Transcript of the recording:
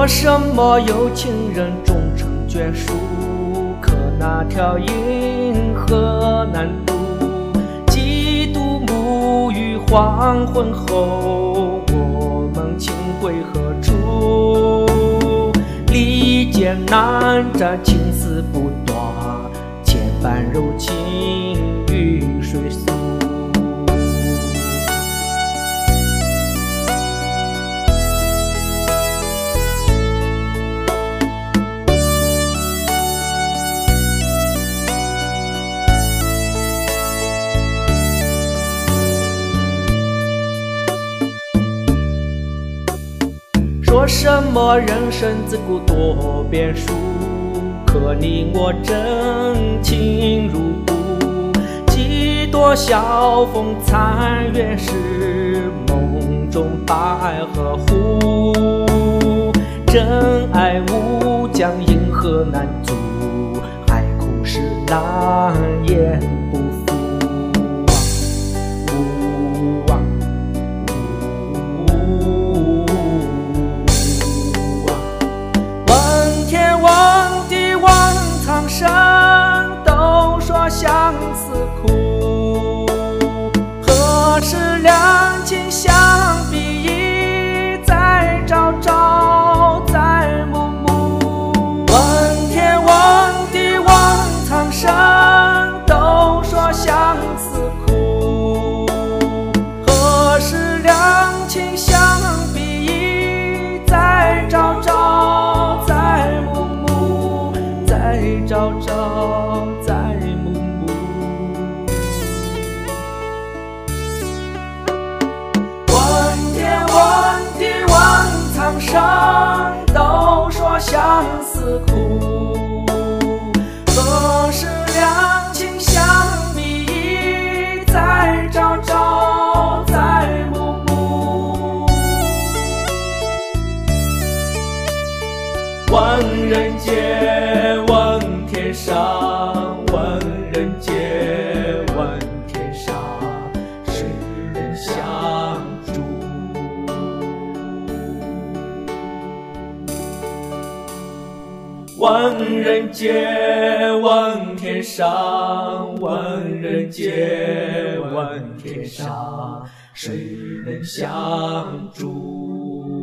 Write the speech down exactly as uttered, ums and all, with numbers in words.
说什么有情人终成眷属，可那条银河难渡。几度沐浴黄昏后，我们情归何处？利剑难斩，情丝不断，千般柔情与水俗。说什么人生自古多变数，可你我真情如故。几多晓风残月是梦中百合湖。真爱无疆，银河难阻，海枯石烂言不负。都说相思苦，何时两情相比翼？在朝朝，在暮暮。问天问地问苍生，都说相思苦，何时两情相比翼？在朝朝，在暮暮，在朝朝，在暮暮。问天问地问苍生，都说相思苦，何时两情相比翼？在朝朝，在暮暮。问人间问天上，问人间问天上，谁人相助？问人间问天上，问人间问天上，谁人相助？